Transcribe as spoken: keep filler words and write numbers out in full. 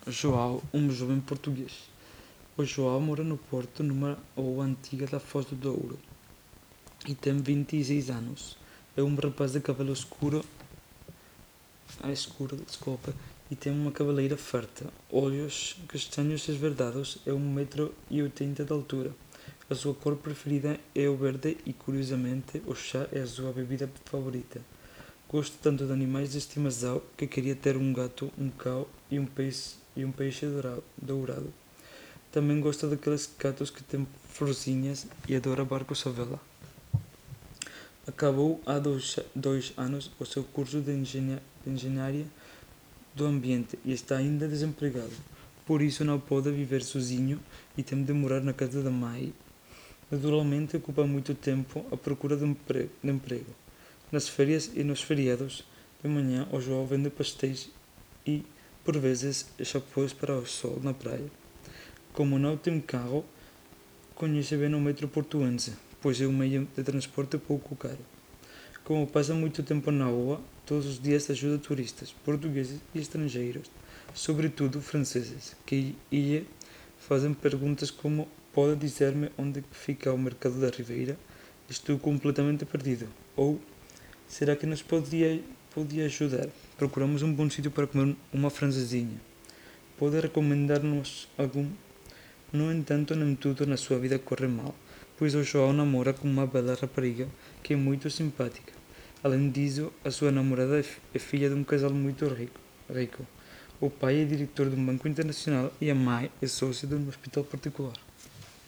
João, um jovem português. O João mora no Porto, numa rua antiga da Foz do Douro, e tem vinte e seis anos. É um rapaz de cabelo escuro, ah, escuro, desculpa, e tem uma cabeleira farta, olhos castanhos esverdeados, é um metro e oitenta de altura. A sua cor preferida é o verde e, curiosamente, o chá é a sua bebida favorita. Gosta tanto de animais de estimação que queria ter um gato, um cão e um peixe, e um peixe dourado. Também gosta daqueles gatos que têm florzinhas e adora barcos à vela. Acabou há dois, dois anos o seu curso de, engenha, de engenharia do ambiente e está ainda desempregado. Por isso não pode viver sozinho e tem de morar na casa da mãe. Naturalmente ocupa muito tempo à procura de emprego. De emprego. Nas férias e nos feriados de manhã o João vende pastéis e, por vezes, chapéus para o sol na praia. Como não tem carro, conhece bem o metro portuense, pois é um meio de transporte pouco caro. Como passa muito tempo na rua, todos os dias ajuda turistas, portugueses e estrangeiros, sobretudo franceses, que lhe fazem perguntas como: pode dizer-me onde fica o mercado da Ribeira? Estou completamente perdido. Ou: será que nos podia, podia ajudar? Procuramos um bom sítio para comer uma francesinha. Pode recomendar-nos algum? No entanto, nem tudo na sua vida corre mal, pois o João namora com uma bela rapariga que é muito simpática. Além disso, a sua namorada é filha de um casal muito rico. rico. O pai é diretor de um banco internacional e a mãe é sócia de um hospital particular.